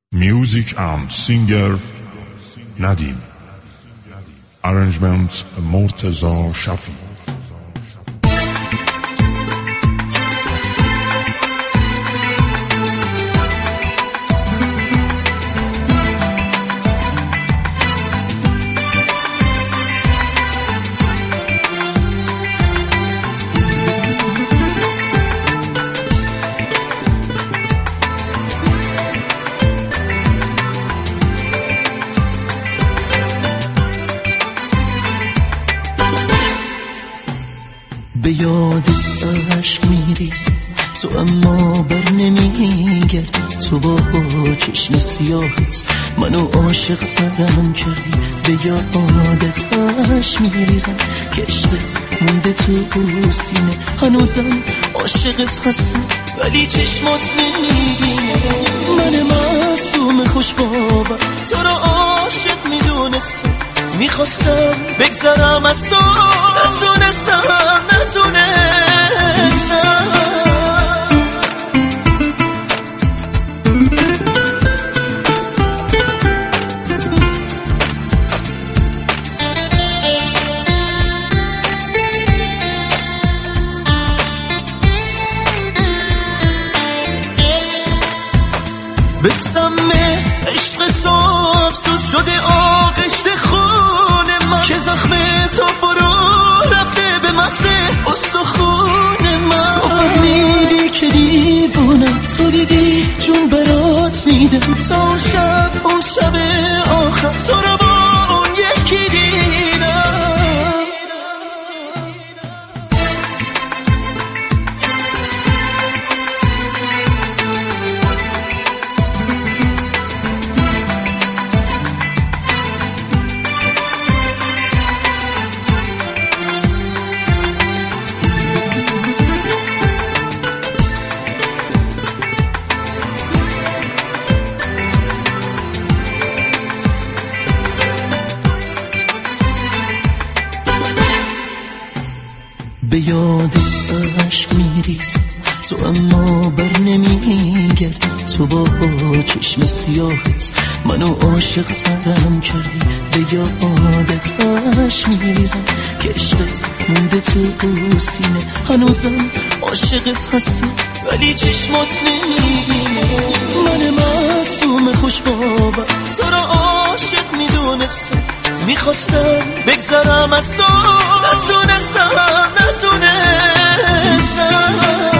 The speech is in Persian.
Music and singer Nadim. Arrangement Murtaza Shafi. به یادت عشق میریزم تو اما بر نمیگردی، تو با چشم سیاهت منو عاشق ترم کردی. به یادت عشق میریزم که عشقت مونده تو سینه، هنوزم عاشقت هستم ولی چشمات نمیبینه. من معصوم خوش باور تو رو عاشق میدونستم، میخواستم بگذرم از تو، نتونستم به سم عشق تو افسوس شده آغشت خون من، که زخم تو فرو رفته به مغز استخون من. تو فهمیدی که دیوونم، تو دیدی جون برات میدم، تا اون شب آخر تو رو با اون یکی دیدم. به یادت عشق میریزم تو اما بر نمیگردی، تو با چشم سیاهت منو عاشق ترم کردی. به یادت عشق میریزم که عشقت مونده تو سینه، هنوزم عاشقت هستم ولی چشمات نمیبینه. من معصوم خوش باور تو رو عاشق میدونستم، میخواستم بگذرم از تو، نتونستم